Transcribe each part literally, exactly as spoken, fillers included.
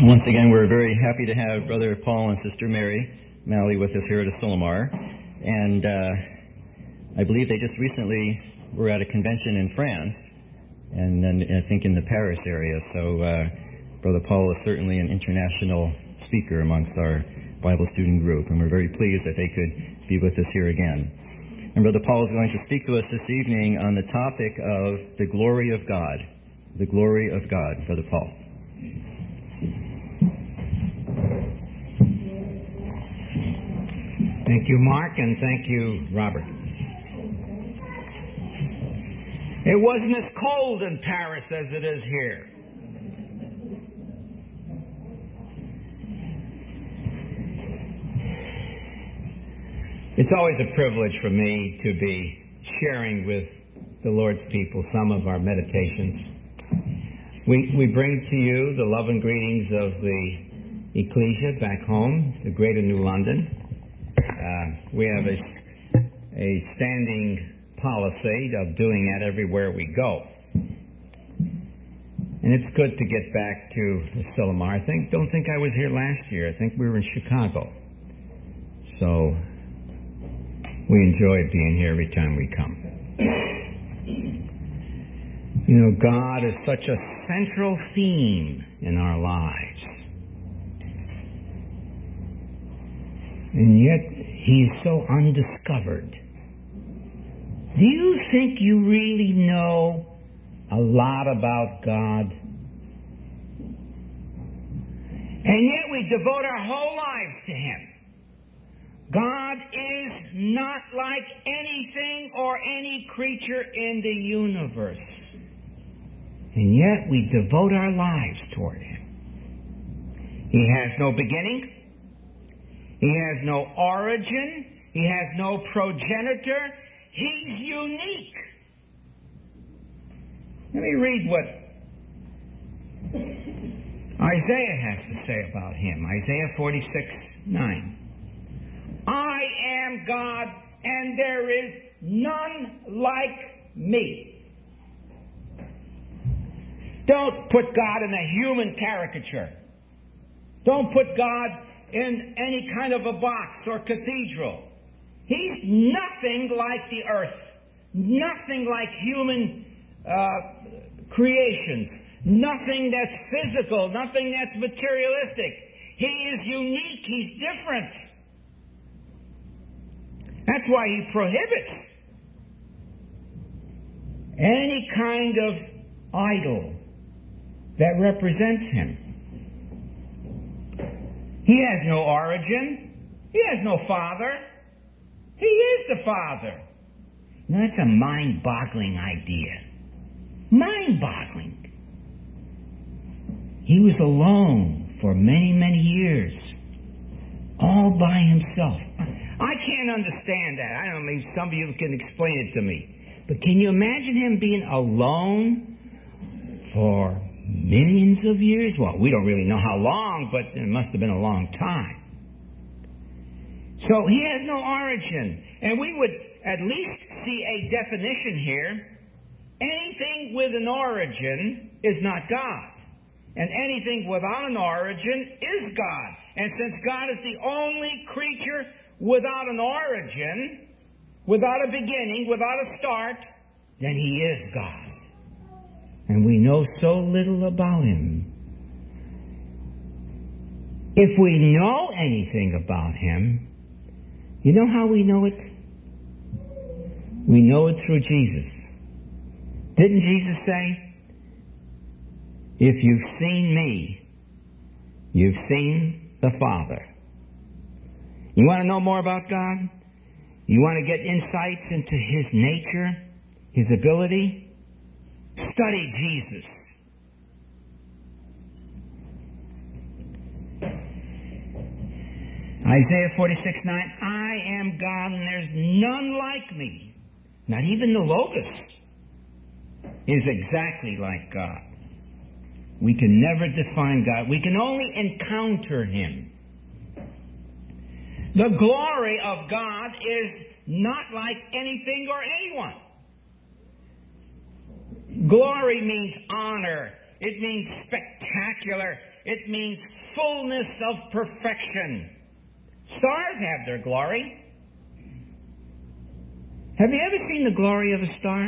Once again, we're very happy to have Brother Paul and Sister Mary Malley with us here at Asilomar. And uh, I believe they just recently were at a convention in France, and then I think in the Paris area. So uh, Brother Paul is certainly an international speaker amongst our Bible student group, and we're very pleased that they could be with us here again. And Brother Paul is going to speak to us this evening on the topic of the glory of God. The glory of God. Brother Paul. Thank you, Mark, and thank you, Robert. It wasn't as cold in Paris as it is here. It's always a privilege for me to be sharing with the Lord's people some of our meditations. We, we bring to you the love and greetings of the Ecclesia back home, the Greater New London. Uh, we have a, a standing policy of doing that everywhere we go. And it's good to get back to Asilomar. I think, don't think I was here last year. I think we were in Chicago. So we enjoy being here every time we come. You know, God is such a central theme in our lives. And yet, He is so undiscovered. Do you think you really know a lot about God? And yet we devote our whole lives to Him. God is not like anything or any creature in the universe. And yet we devote our lives toward Him. He has no beginning. He has no origin. He has no progenitor. He's unique. Let me read what Isaiah has to say about Him. Isaiah forty-six nine. I am God, and there is none like me. Don't put God in a human caricature. Don't put God in any kind of a box or cathedral. He's nothing like the earth. Nothing like human uh, creations. Nothing that's physical. Nothing that's materialistic. He is unique. He's different. That's why He prohibits any kind of idol that represents Him. He has no origin. He has no father. He is the Father. Now, that's a mind-boggling idea. Mind-boggling. He was alone for many, many years. All by Himself. I can't understand that. I don't know, maybe some of you can explain it to me. But can you imagine Him being alone for millions of years? Well, we don't really know how long, but it must have been a long time. So He has no origin. And we would at least see a definition here. Anything with an origin is not God. And anything without an origin is God. And since God is the only creature without an origin, without a beginning, without a start, then He is God. And we know so little about Him. If we know anything about Him, you know how we know it? We know it through Jesus. Didn't Jesus say, if you've seen me, you've seen the Father? You want to know more about God? You want to get insights into His nature, His ability? Study Jesus. Isaiah forty-six nine, I am God and there's none like me. Not even the Logos is exactly like God. We can never define God. We can only encounter Him. The glory of God is not like anything or anyone. Glory means honor. It means spectacular. it means fullness of perfection. Stars have their glory. Have you ever seen the glory of a star?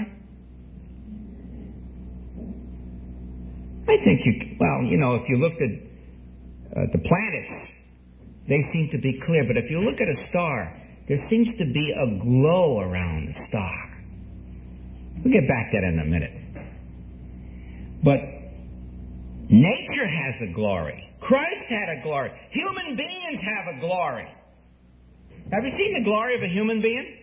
I think you, well, you know, if you looked at uh, the planets, they seem to be clear. But if you look at a star, there seems to be a glow around the star. We'll get back to that in a minute. But nature has a glory. Christ had a glory. Human beings have a glory. Have you seen the glory of a human being?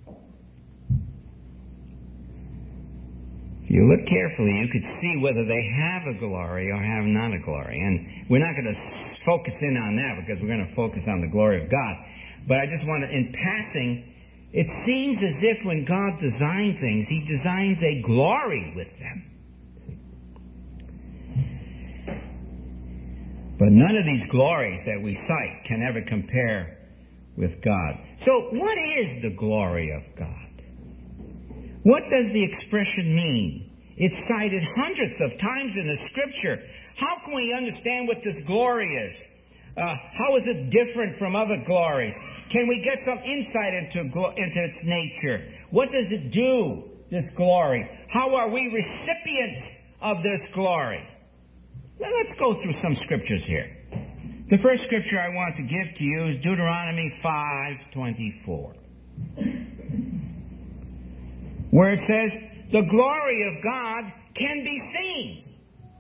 If you look carefully, you could see whether they have a glory or have not a glory. And we're not going to focus in on that because we're going to focus on the glory of God. But I just want to, in passing, it seems as if when God designs things, He designs a glory with them. But none of these glories that we cite can ever compare with God. So what is the glory of God? What does the expression mean? It's cited hundreds of times in the Scripture. How can we understand what this glory is? Uh, how is it different from other glories? Can we get some insight into, into its nature? What does it do, this glory? How are we recipients of this glory? Now let's go through some scriptures here. The first scripture I want to give to you is Deuteronomy five twenty-four. Where it says, the glory of God can be seen.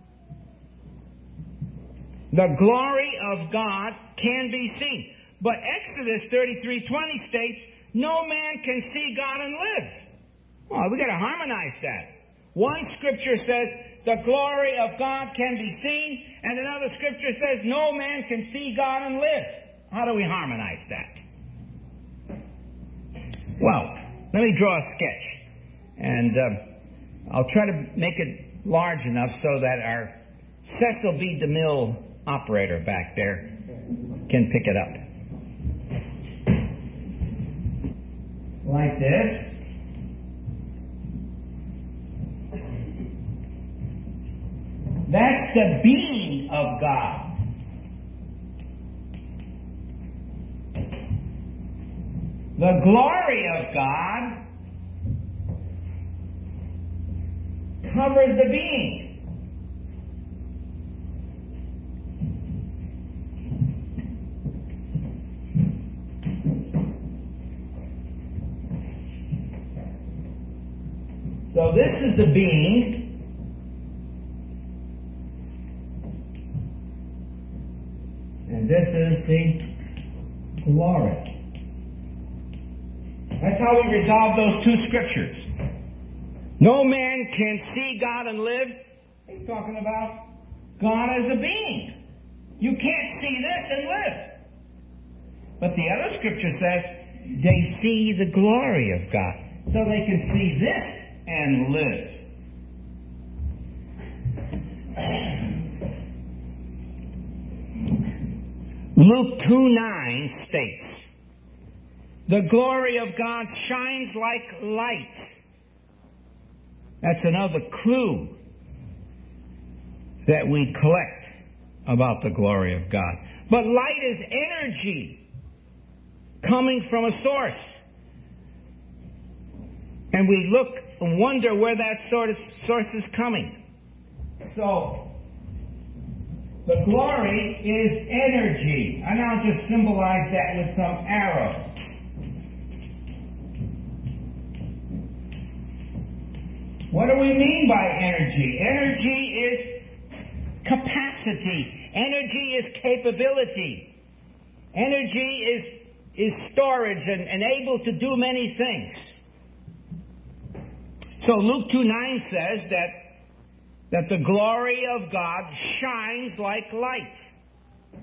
The glory of God can be seen. But Exodus thirty-three twenty states, no man can see God and live. Well, we've got to harmonize that. One scripture says, the glory of God can be seen, and another scripture says, no man can see God and live. How do we harmonize that? Well, let me draw a sketch. And uh, I'll try to make it large enough so that our Cecil B. DeMille operator back there can pick it up. Like this. That's the being of God. The glory of God covers the being. So this is the being. And this is the glory. That's how we resolve those two scriptures. No man can see God and live. He's talking about God as a being. You can't see this and live. But the other scripture says they see the glory of God. So they can see this and live. Luke two nine states, the glory of God shines like light. That's another clue that we collect about the glory of God. But light is energy coming from a source. And we look and wonder where that sort of source is coming. So, the glory is energy. And I'll just symbolize that with some arrows. What do we mean by energy? Energy is capacity. Energy is capability. Energy is, is storage and, and able to do many things. So Luke two nine says that, that the glory of God shines like light.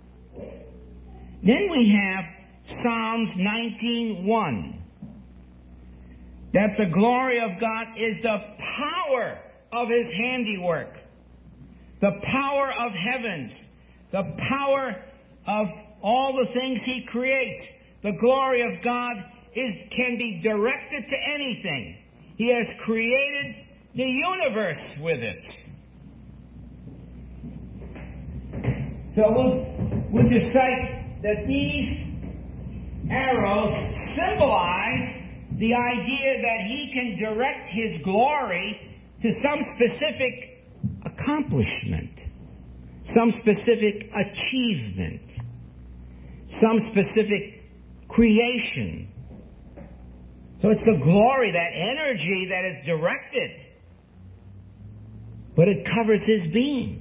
Then we have Psalms nineteen one. That the glory of God is the power of His handiwork. The power of heavens. The power of all the things He creates. The glory of God is, can be directed to anything. He has created the universe with it. So we'll, we'll just cite that these arrows symbolize the idea that he can direct his glory to some specific accomplishment, some specific achievement, some specific creation. So it's the glory, that energy that is directed, but it covers his being.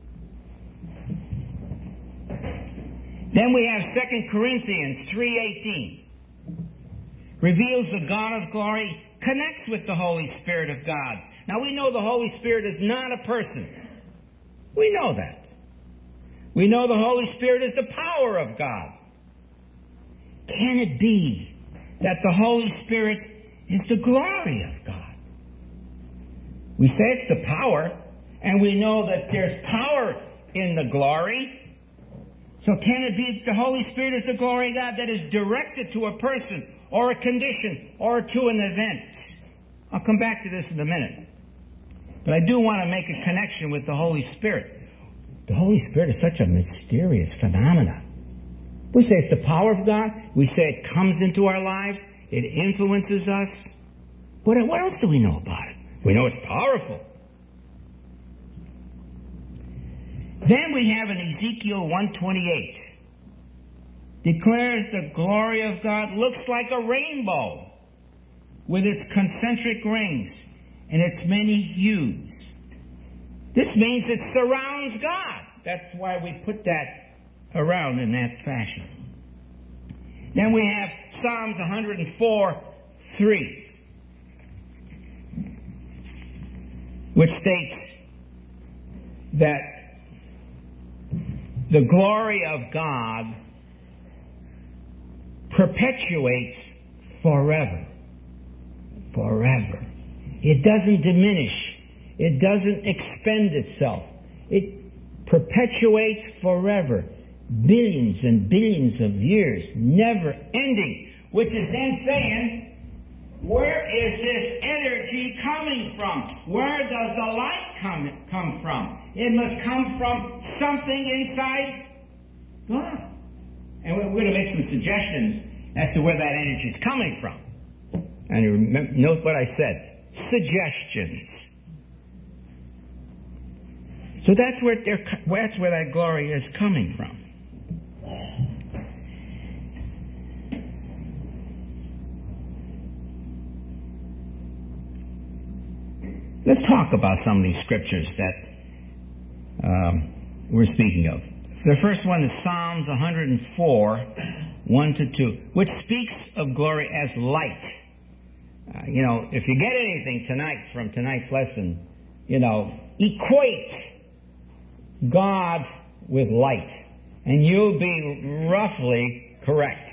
Then we have Second Corinthians three eighteen. Reveals the God of glory, connects with the Holy Spirit of God. Now we know the Holy Spirit is not a person. We know that. We know the Holy Spirit is the power of God. Can it be that the Holy Spirit is the glory of God? We say it's the power, and we know that there's power in the glory. So can it be that the Holy Spirit is the glory of God that is directed to a person or a condition or to an event? I'll come back to this in a minute. But I do want to make a connection with the Holy Spirit. The Holy Spirit is such a mysterious phenomenon. We say it's the power of God. We say it comes into our lives. It influences us. What, what else do we know about it? We know it's powerful. Then we have in Ezekiel one twenty-eight, declares the glory of God looks like a rainbow with its concentric rings and its many hues. This means it surrounds God. That's why we put that around in that fashion. Then we have Psalms one oh four three, which states that the glory of God perpetuates forever. Forever. It doesn't diminish. It doesn't expend itself. It perpetuates forever. Billions and billions of years, never ending. Which is then saying, where is this energy coming from? Where does the light come, come from? It must come from something inside God. And we're going to make some suggestions as to where that energy is coming from. And remember, note what I said. Suggestions. So that's where, that's where that glory is coming from. Let's talk about some of these scriptures that um, we're speaking of. The first one is Psalms one oh four, one to two, which speaks of glory as light. Uh, you know, if you get anything tonight from tonight's lesson, you know, equate God with light, and you'll be roughly correct.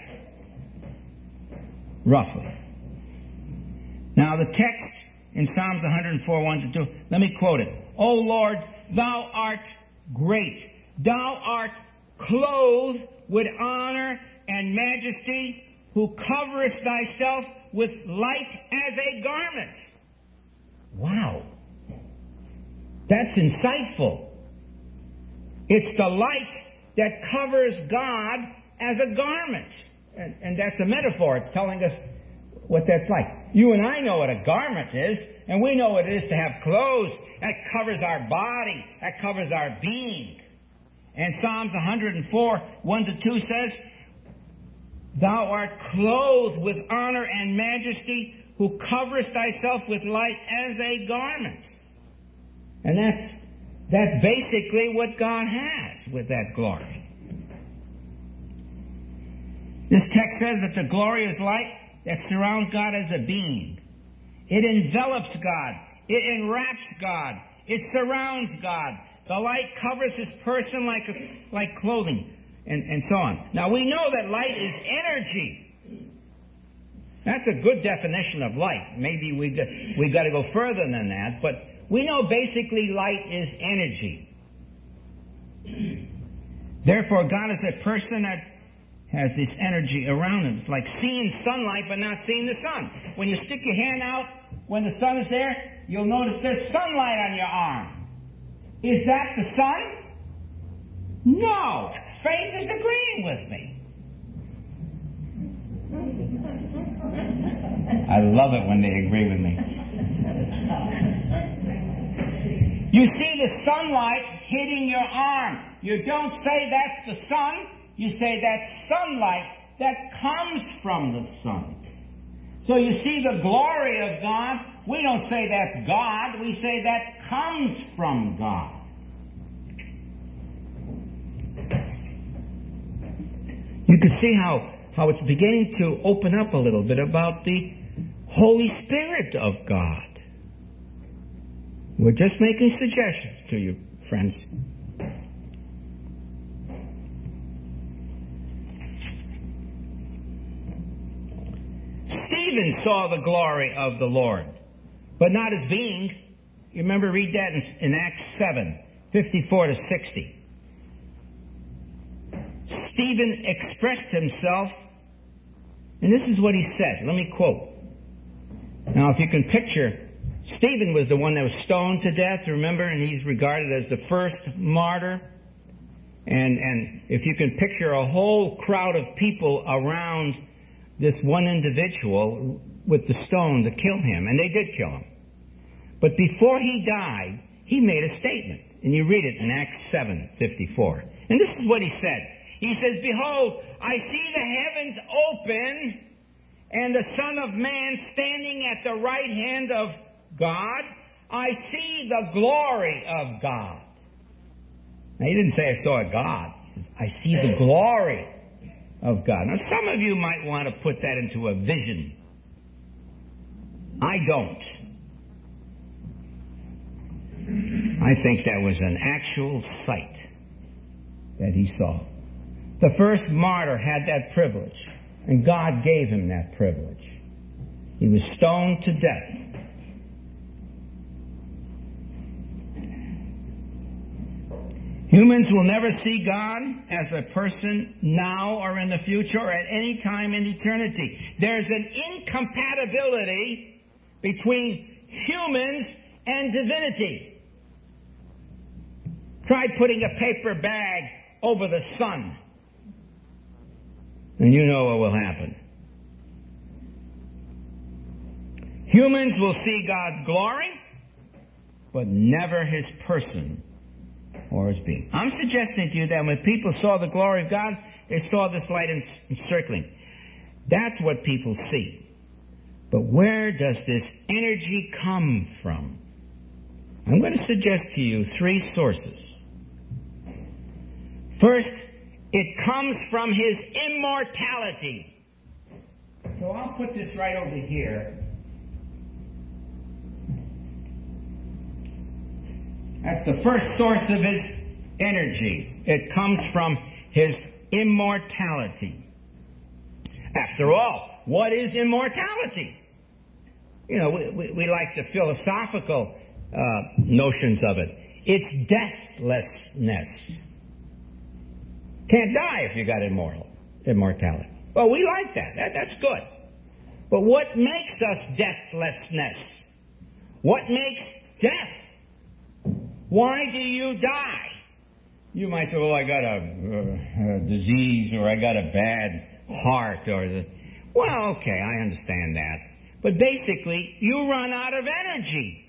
Roughly. Now, the text in Psalms one oh four, one to two, let me quote it. O Lord, thou art great. Thou art clothed with honor and majesty, who coverest thyself with light as a garment. Wow. That's insightful. It's the light that covers God as a garment. And, and that's a metaphor. It's telling us what that's like. You and I know what a garment is, and we know what it is to have clothes. That covers our body. That covers our being. And Psalms one oh four, one to two says, thou art clothed with honor and majesty, who coverest thyself with light as a garment. And that's, that's basically what God has with that glory. This text says that the glory is light that surrounds God as a being. It envelops God. It enwraps God. It surrounds God. The light covers his person like a, like clothing, and, and so on. Now, we know that light is energy. That's a good definition of light. Maybe we got, we got to go further than that, but we know basically light is energy. Therefore, God is a person that has this energy around him. It's like seeing sunlight but not seeing the sun. When you stick your hand out, when the sun is there, you'll notice there's sunlight on your arm. Is that the sun? No. Faith is agreeing with me. I love it when they agree with me. You see the sunlight hitting your arm. You don't say that's the sun. You say that's sunlight that comes from the sun. So you see the glory of God. We don't say that's God. We say that comes from God. You can see how, how it's beginning to open up a little bit about the Holy Spirit of God. We're just making suggestions to you, friends. Stephen saw the glory of the Lord, but not as being. You remember, read that in, in Acts seven, fifty-four to sixty. Stephen expressed himself, and this is what he said. Let me quote. Now, if you can picture, Stephen was the one that was stoned to death, remember, and he's regarded as the first martyr. And, and if you can picture a whole crowd of people around this one individual with the stone to kill him, and they did kill him. But before he died, he made a statement, and you read it in Acts seven fifty-four. And this is what he said. He says, "Behold, I see the heavens open, and the Son of Man standing at the right hand of God. I see the glory of God." Now, he didn't say I saw a God. He says, I see the glory of God. Now, some of you might want to put that into a vision. I don't. I think that was an actual sight that he saw. The first martyr had that privilege, and God gave him that privilege. He was stoned to death. Humans will never see God as a person now or in the future or at any time in eternity. There's an incompatibility between humans and divinity. Try putting a paper bag over the sun, and you know what will happen. Humans will see God's glory, but never his person or his being. I'm suggesting to you that when people saw the glory of God, they saw this light encircling. That's what people see. But where does this energy come from? I'm going to suggest to you three sources. First, it comes from his immortality. So I'll put this right over here. That's the first source of his energy. It comes from his immortality. After all, what is immortality? You know, we, we, we like the philosophical uh, notions of it. It's deathlessness. Can't die if you got immortal, immortality. Well, we like that. that. That's good. But what makes us deathlessness? What makes death? Why do you die? You might say, well, I got a, a, a disease, or I got a bad heart, or the... Well, okay, I understand that. But basically, you run out of energy.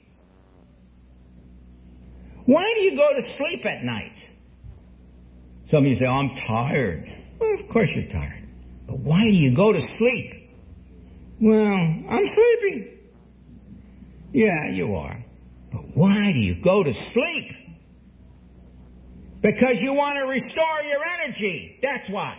Why do you go to sleep at night? Some of you say, oh, I'm tired. Well, of course you're tired. But why do you go to sleep? Well, I'm sleepy. Yeah, you are. But why do you go to sleep? Because you want to restore your energy. That's why.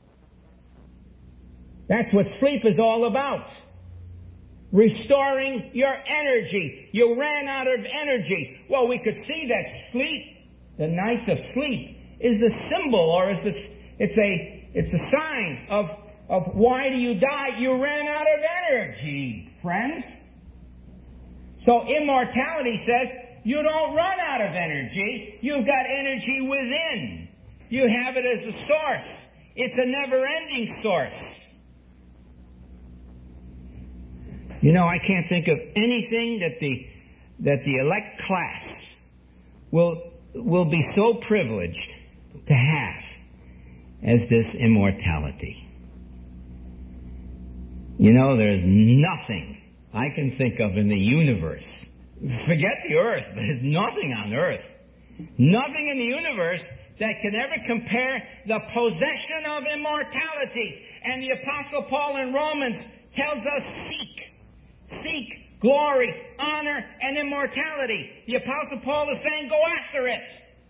That's what sleep is all about. Restoring your energy. You ran out of energy. Well, we could see that sleep, the nights of sleep, is the symbol, or is this, it's a it's a sign of of why do you die? You ran out of energy, friends. So immortality says you don't run out of energy. You've got energy within. You have it as a source. It's a never-ending source. You know, I can't think of anything that the that the elect class will will be so privileged to have as this immortality. You know, there's nothing I can think of in the universe. Forget the earth. There's nothing on earth. Nothing in the universe that can ever compare the possession of immortality. And the Apostle Paul in Romans tells us seek. Seek glory, honor, and immortality. The Apostle Paul is saying go after it.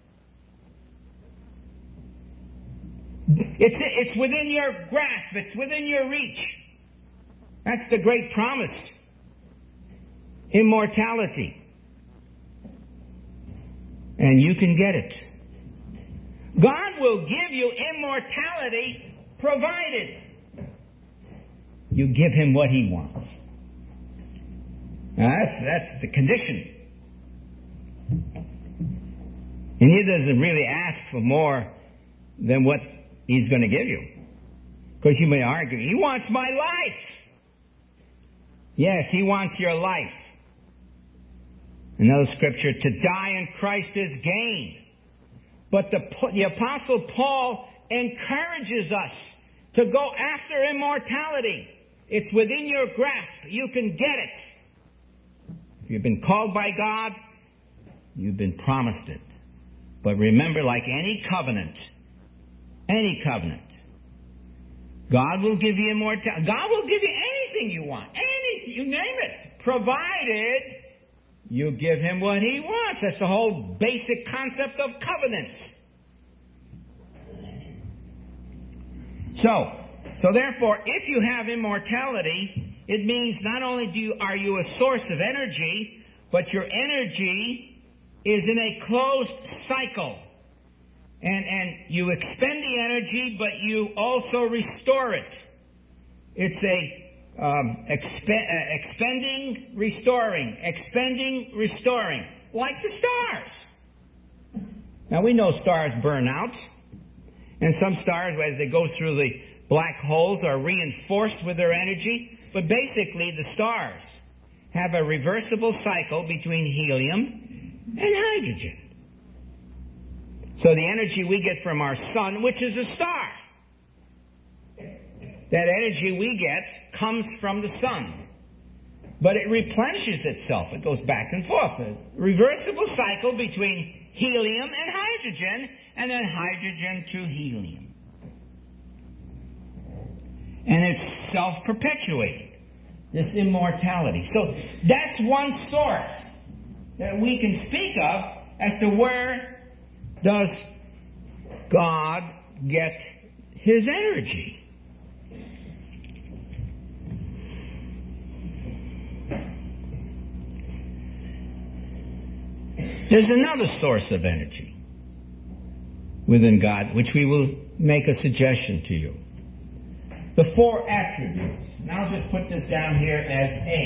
It's, it's within your grasp. It's within your reach. That's the great promise. Immortality. And you can get it. God will give you immortality provided you give Him what He wants. Now that's, that's the condition. And He doesn't really ask for more than what He's going to give you. Because you may argue, He wants my life. Yes, He wants your life. Another scripture, to die in Christ is gain. But the, the Apostle Paul encourages us to go after immortality. It's within your grasp. You can get it. If you've been called by God, you've been promised it. But remember, like any covenant, any covenant, God will give you immortality. God will give you anything you want. Anything, you name it. Provided you give Him what He wants. That's the whole basic concept of covenants. So, so therefore, if you have immortality, it means not only do you, are you a source of energy, but your energy is in a closed cycle. And, and you expend the energy, but you also restore it. It's a Um, expe- uh, expending, restoring, expending, restoring, like the stars. Now we know stars burn out, and some stars, as they go through the black holes, are reinforced with their energy. But basically, the stars have a reversible cycle between helium and hydrogen. So the energy we get from our sun, which is a star, that energy we get comes from the sun. But it replenishes itself. It goes back and forth. A reversible cycle between helium and hydrogen, and then hydrogen to helium. And it's self-perpetuating, this immortality. So that's one source that we can speak of as to where does God get His energy. There's another source of energy within God, which we will make a suggestion to you. The four attributes. Now I'll just put this down here as A.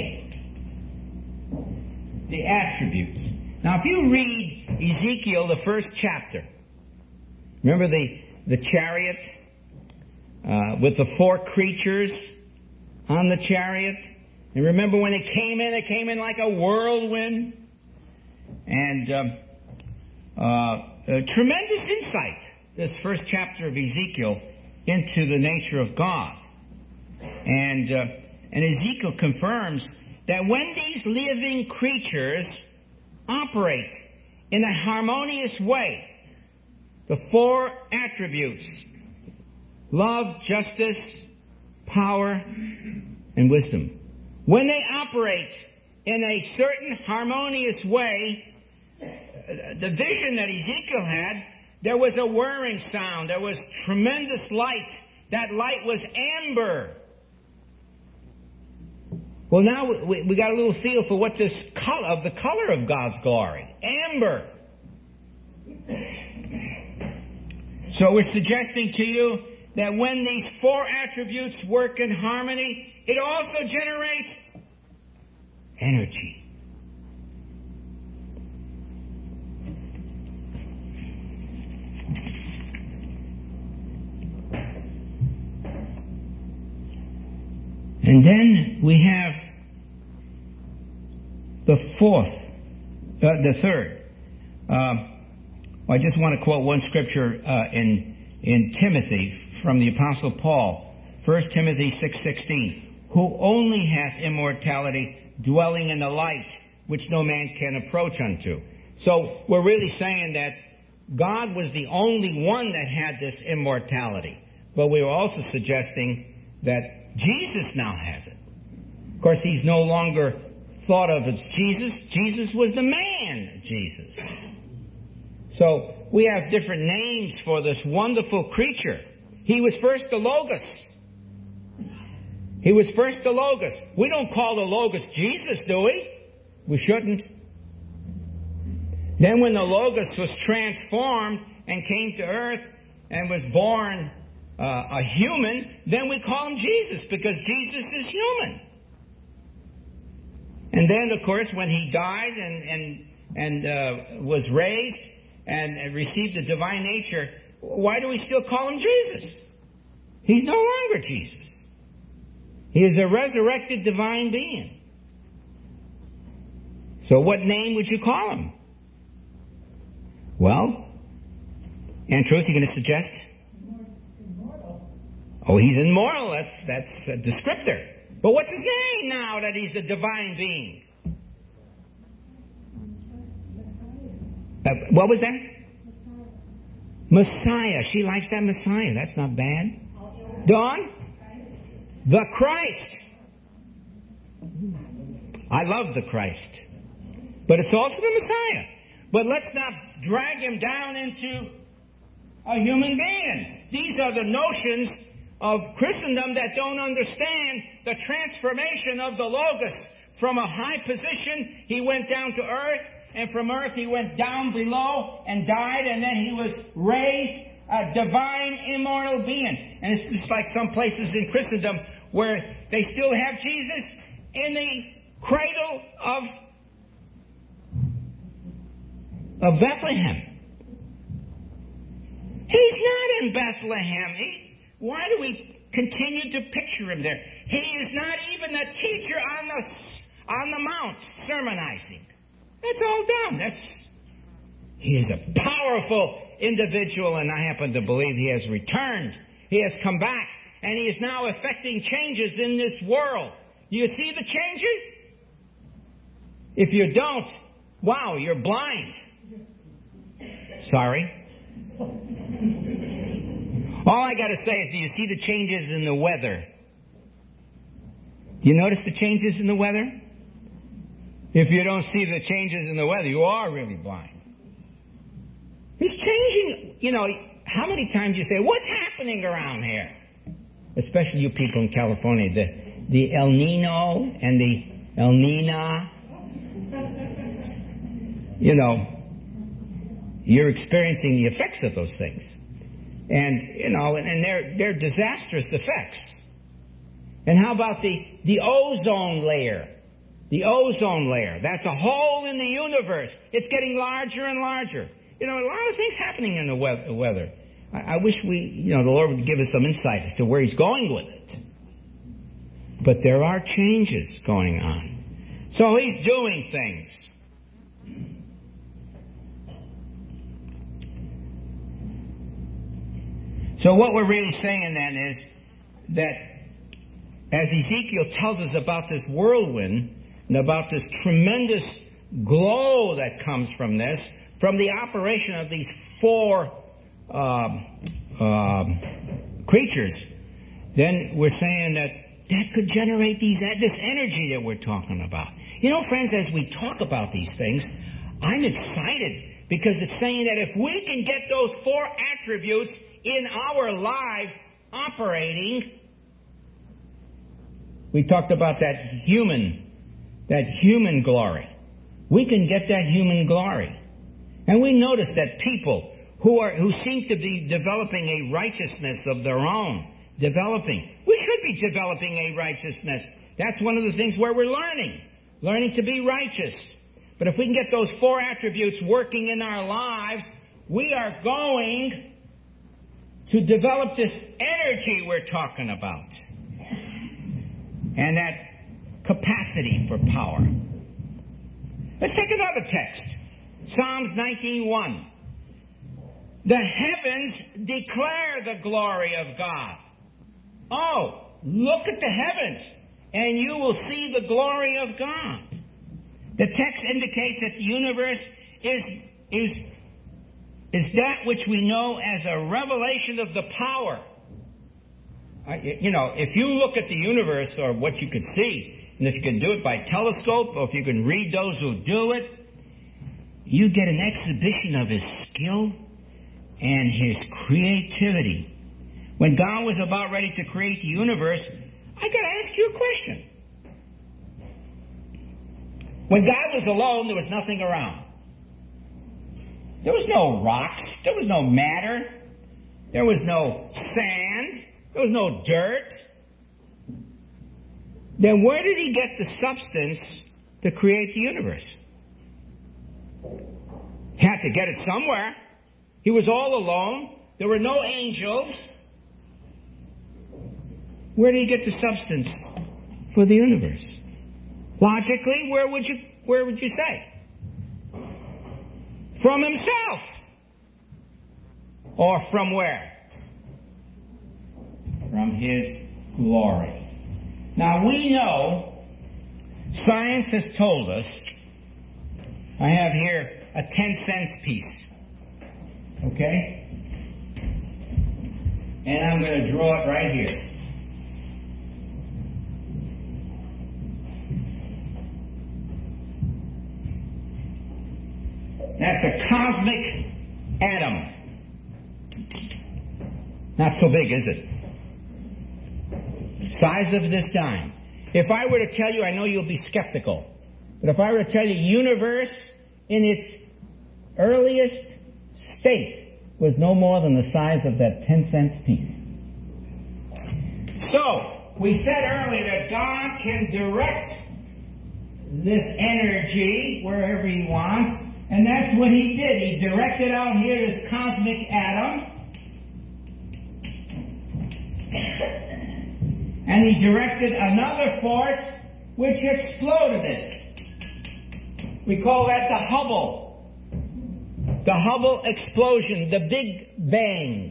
The attributes. Now if you read Ezekiel, the first chapter, remember the, the chariot uh, with the four creatures on the chariot? And remember when they came in, they came in like a whirlwind. And um, uh, a tremendous insight, this first chapter of Ezekiel, into the nature of God. And, uh, and Ezekiel confirms that when these living creatures operate in a harmonious way, the four attributes, love, justice, power, and wisdom, when they operate in a certain harmonious way, the vision that Ezekiel had, there was a whirring sound. There was tremendous light. That light was amber. Well, now we, we got a little feel for what this color, of the color of God's glory. Amber. So we're suggesting to you that when these four attributes work in harmony, it also generates energy. And then we have the fourth, uh, the third. Uh, Well, I just want to quote one scripture uh, in in Timothy from the Apostle Paul, First Timothy six sixteen, who only hath immortality, dwelling in the light, which no man can approach unto. So we're really saying that God was the only one that had this immortality. But we were also suggesting that Jesus now has it. Of course, he's no longer thought of as Jesus. Jesus was the man, Jesus. So we have different names for this wonderful creature. He was first the Logos. He was first the Logos. We don't call the Logos Jesus, do we? We shouldn't. Then when the Logos was transformed and came to earth and was born uh, a human, then we call him Jesus, because Jesus is human. And then, of course, when he died and and and uh, was raised and received the divine nature, why do we still call him Jesus? He's no longer Jesus. He is a resurrected divine being. So what name would you call him? Well, Aunt Truth, you going to suggest? Immortal. Oh, he's immortal. That's that's a descriptor. But what's his name now that he's a divine being? Uh, what was that? Messiah. Messiah. She likes that Messiah. That's not bad. Dawn? The Christ. I love the Christ. But it's also the Messiah. But let's not drag him down into a human being. These are the notions of Christendom that don't understand the transformation of the Logos. From a high position, he went down to earth, and from earth he went down below and died, and then he was raised, a divine, immortal being. And it's just like some places in Christendom where they still have Jesus in the cradle of, of Bethlehem. He's not in Bethlehem. He, why do we continue to picture him there? He is not even a teacher on the on the mount sermonizing. That's all done. That's he is a powerful individual, and I happen to believe he has returned. He has come back, and he is now effecting changes in this world. Do you see the changes? If you don't, wow, you're blind. Sorry. All I got to say is, do you see the changes in the weather? Do you notice the changes in the weather? If you don't see the changes in the weather, you are really blind. He's changing. You know, how many times you say, what's happening around here? Especially you people in California, the, the El Nino and the El Nina. You know, you're experiencing the effects of those things. And, you know, and, and they're, they're disastrous effects. And how about the, the ozone layer? The ozone layer. That's a hole in the universe. It's getting larger and larger. You know, a lot of things happening in the we- weather. I, I wish we, you know, the Lord would give us some insight as to where He's going with it. But there are changes going on. So He's doing things. So what we're really saying then is that as Ezekiel tells us about this whirlwind and about this tremendous glow that comes from this, from the operation of these four um, um, creatures, then we're saying that that could generate these this energy that we're talking about. You know, friends, as we talk about these things, I'm excited because it's saying that if we can get those four attributes in our lives operating, we talked about that human, that human glory. We can get that human glory. And we notice that people who are who seem to be developing a righteousness of their own, developing, we should be developing a righteousness. That's one of the things where we're learning, learning to be righteous. But if we can get those four attributes working in our lives, we are going to develop this energy we're talking about. And that capacity for power. Let's take another text. Psalms nineteen one. The heavens declare the glory of God. Oh, look at the heavens, and you will see the glory of God. The text indicates that the universe is, is, is that which we know as a revelation of the power. Uh, you know, if you look at the universe or what you could see, and if you can do it by telescope, or if you can read those who do it, you get an exhibition of his skill and his creativity. When God was about ready to create the universe, I got to ask you a question. When God was alone, there was nothing around. There was no rocks. There was no matter. There was no sand. There was no dirt. Then where did he get the substance to create the universe? He had to get it somewhere. He was all alone. There were no angels. Where did he get the substance for the universe? Logically, where would you where would you say? From himself. Or from where? From his glory. Now we know, science has told us, I have here a ten cents piece. Okay? And I'm going to draw it right here. That's a cosmic atom. Not so big, is it? Size of this dime. If I were to tell you, I know you'll be skeptical, but if I were to tell you universe in its earliest state was no more than the size of that ten cents piece. So, we said earlier that God can direct this energy wherever he wants, and that's what he did. He directed out here this cosmic atom, and he directed another force which exploded it. We call that the Hubble. The Hubble explosion, the Big Bang.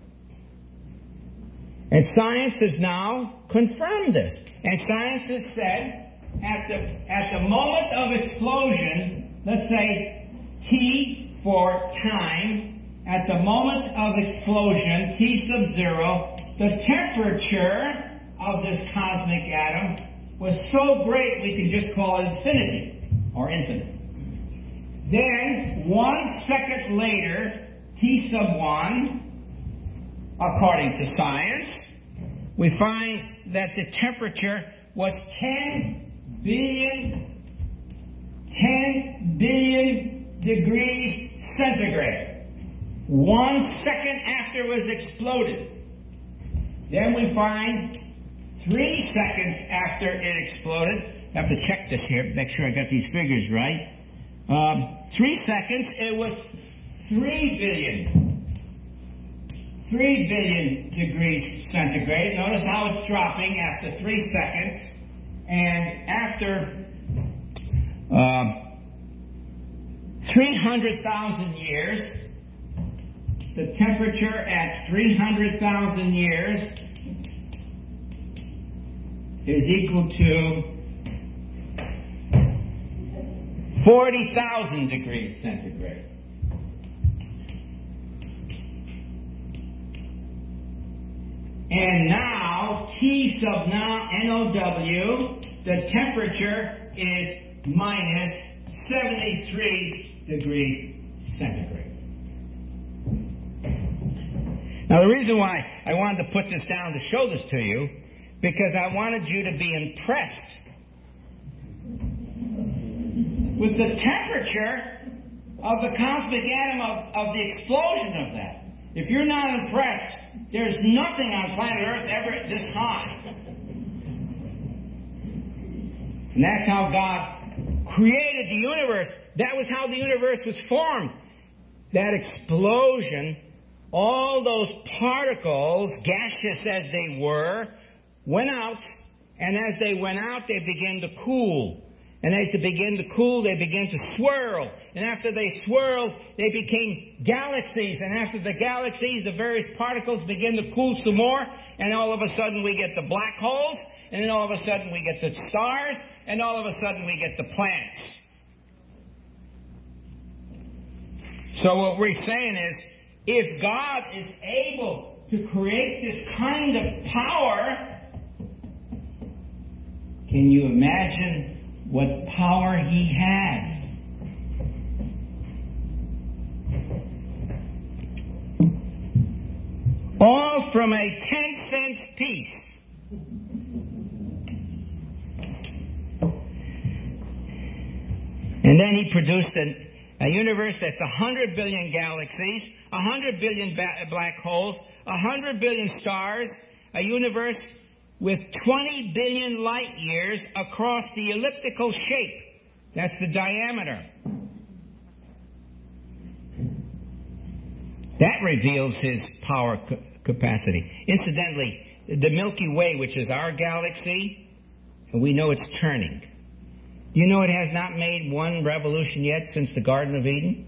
And science has now confirmed this. And science has said, at the, at the moment of explosion, let's say T for time, at the moment of explosion, T sub zero, the temperature of this cosmic atom was so great we could just call it infinity, or infinite. Then, one second later, T sub one, according to science, we find that the temperature was ten billion, ten billion degrees centigrade. One second after it was exploded. Then we find three seconds after it exploded, I have to check this here, make sure I got these figures right. Um, three seconds, it was three billion. Three billion degrees centigrade. Notice how it's dropping after three seconds. And after uh, three hundred thousand years, the temperature at three hundred thousand years is equal to forty thousand degrees centigrade. And now, T sub now, N O W, the temperature is minus seventy-three degrees centigrade. Now, the reason why I wanted to put this down to show this to you, because I wanted you to be impressed with the temperature of the cosmic atom of, of the explosion of that. If you're not impressed, there's nothing on planet Earth ever this high. And that's how God created the universe. That was how the universe was formed. That explosion, all those particles, gaseous as they were, went out, and as they went out, they began to cool. And as they begin to cool, they begin to swirl. And after they swirled, they became galaxies. And after the galaxies, the various particles begin to cool some more. And all of a sudden we get the black holes. And then all of a sudden we get the stars. And all of a sudden we get the planets. So what we're saying is, if God is able to create this kind of power, can you imagine what power He has? All from a ten cents piece. And then He produced an, a universe that's a hundred billion galaxies, a hundred billion ba- black holes, a hundred billion stars, a universe with twenty billion light years across the elliptical shape. That's the diameter. That reveals His power c- capacity. Incidentally, the Milky Way, which is our galaxy, and we know it's turning. Do you know it has not made one revolution yet since the Garden of Eden?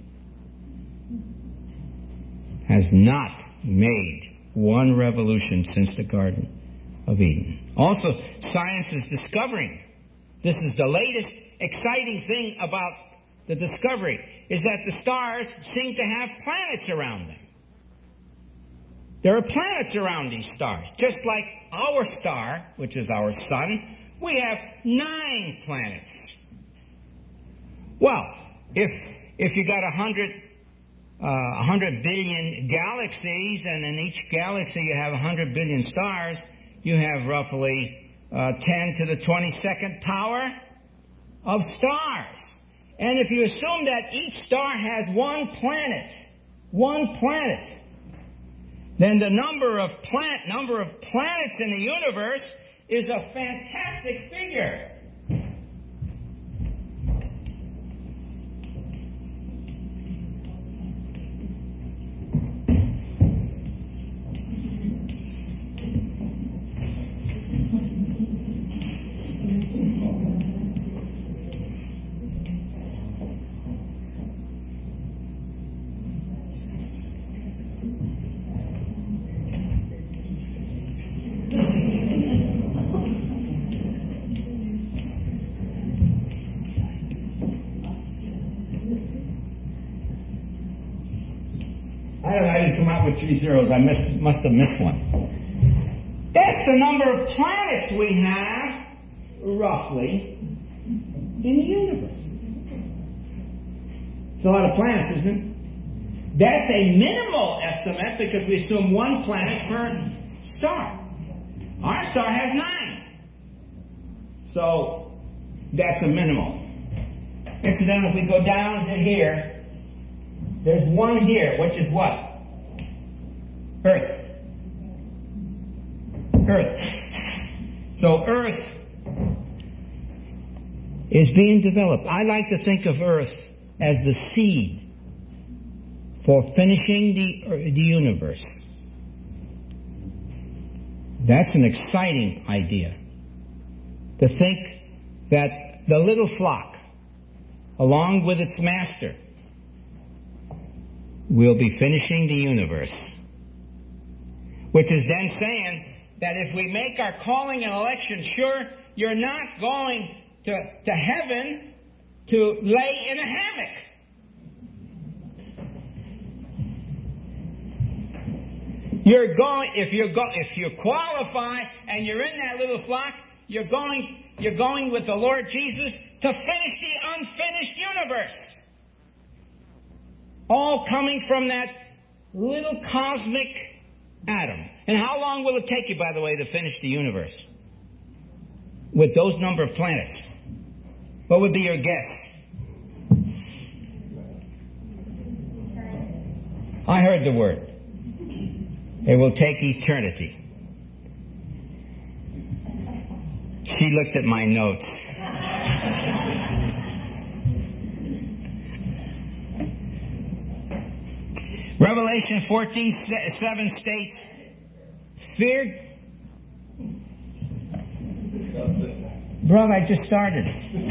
Has not made one revolution since the Garden of Eden. Also, science is discovering, this is the latest exciting thing about the discovery, is that the stars seem to have planets around them. There are planets around these stars. Just like our star, which is our sun, we have nine planets. Well, if if you got a hundred uh, a hundred billion galaxies, and in each galaxy you have a hundred billion stars, you have roughly uh, ten to the twenty-second power of stars. And if you assume that each star has one planet, one planet, then the number of planet number of planets in the universe is a fantastic figure. I don't know, I didn't come out with three zeros. I missed, must have missed one. That's the number of planets we have, roughly, in the universe. It's a lot of planets, isn't it? That's a minimal estimate because we assume one planet per star. Our star has nine. So, that's a minimal. Incidentally, if we go down to here, there's one here, which is what? Earth. Earth. So Earth is being developed. I like to think of Earth as the seed for finishing the, the universe. That's an exciting idea. To think that the little flock, along with its master, will be finishing the universe. Which is then saying that if we make our calling and election sure, you're not going to, to heaven to lay in a hammock. You're going, if you go, if you qualify and you're in that little flock, you're going, you're going with the Lord Jesus to finish the unfinished universe. All coming from that little cosmic atom. And how long will it take you, by the way, to finish the universe? With those number of planets. What would be your guess? I heard the word. It will take eternity. She looked at my notes. Revelation fourteen seven states, fear. Brother, I just started.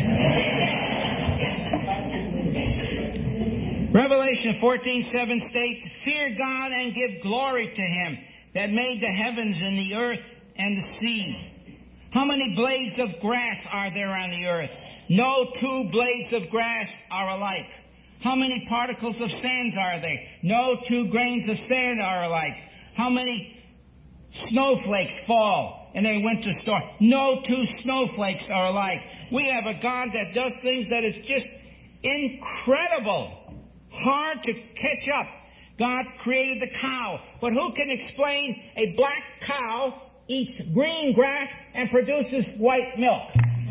Revelation fourteen seven states, "Fear God and give glory to Him that made the heavens and the earth and the sea." How many blades of grass are there on the earth? No two blades of grass are alike. How many particles of sand are there? No two grains of sand are alike. How many snowflakes fall in a winter storm? No two snowflakes are alike. We have a God that does things that is just incredible. Hard to catch up. God created the cow, but who can explain a black cow eats green grass and produces white milk?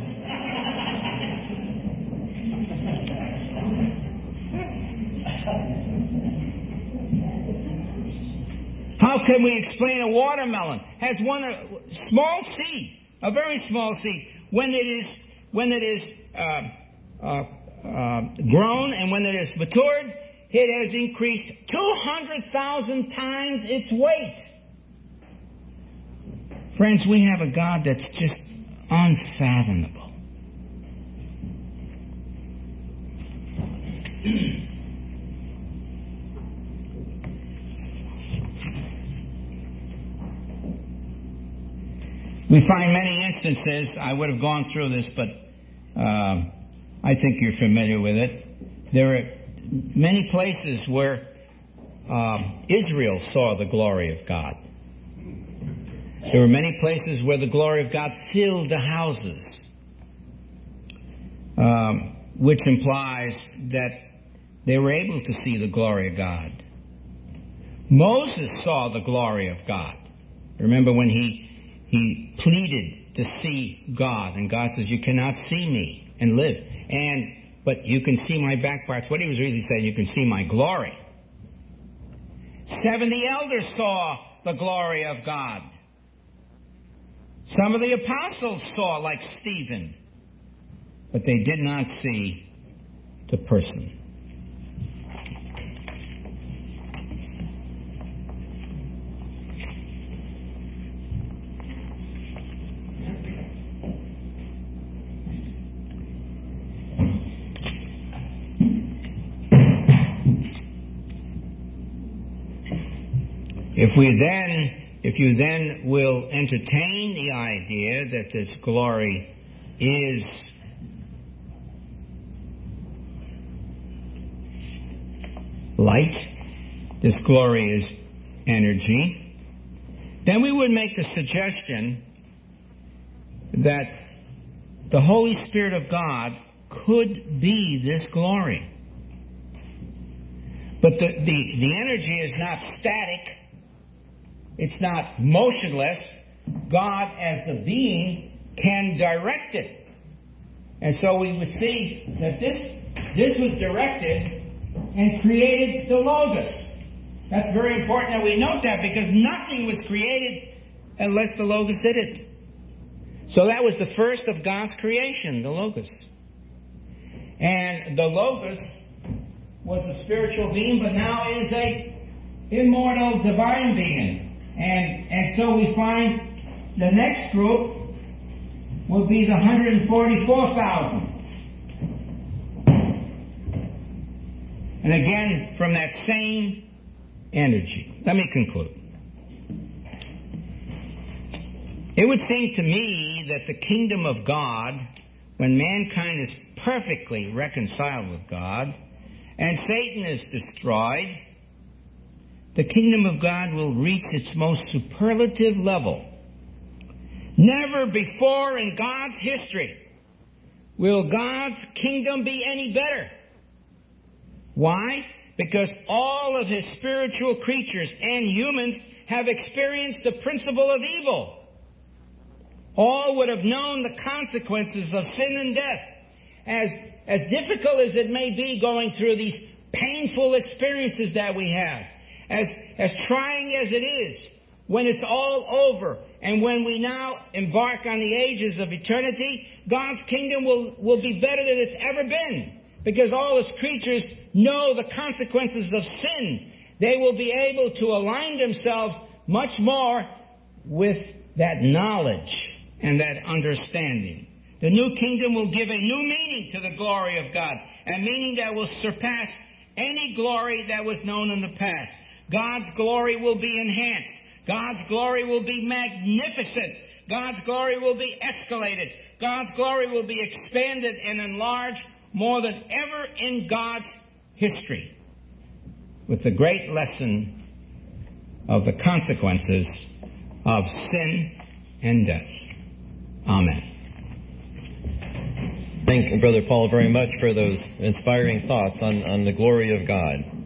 How can we explain a watermelon has one a small seed, a very small seed, when it is when it is uh, uh, uh, grown and when it is matured, it has increased two hundred thousand times its weight. Friends, we have a God that's just unfathomable. We find many instances, I would have gone through this, but uh, I think you're familiar with it. There are many places where uh, Israel saw the glory of God. There were many places where the glory of God filled the houses, um, which implies that they were able to see the glory of God. Moses saw the glory of God. Remember when he he pleaded to see God, and God says, "You cannot see me and live." And but you can see my back parts. What he was really saying, you can see my glory. Seventy elders saw the glory of God. Some of the apostles saw, like Stephen, but they did not see the person. If we then, if you then will entertain the idea that this glory is light, this glory is energy, then we would make the suggestion that the Holy Spirit of God could be this glory. But the, the, the energy is not static. It's not motionless. God, as the being, can direct it. And so we would see that this, this was directed and created the Logos. That's very important that we note that, because nothing was created unless the Logos did it. So that was the first of God's creation, the Logos. And the Logos was a spiritual being, but now is a immortal divine being. And and so we find the next group will be the one hundred forty-four thousand. And again, from that same energy. Let me conclude. It would seem to me that the kingdom of God, when mankind is perfectly reconciled with God, and Satan is destroyed, the kingdom of God will reach its most superlative level. Never before in God's history will God's kingdom be any better. Why? Because all of His spiritual creatures and humans have experienced the principle of evil. All would have known the consequences of sin and death. As, as difficult as it may be going through these painful experiences that we have, As, as trying as it is, when it's all over and when we now embark on the ages of eternity, God's kingdom will, will be better than it's ever been, because all His creatures know the consequences of sin. They will be able to align themselves much more with that knowledge and that understanding. The new kingdom will give a new meaning to the glory of God, a meaning that will surpass any glory that was known in the past. God's glory will be enhanced. God's glory will be magnificent. God's glory will be escalated. God's glory will be expanded and enlarged more than ever in God's history, with the great lesson of the consequences of sin and death. Amen. Thank Brother Paul very much for those inspiring thoughts on, on the glory of God.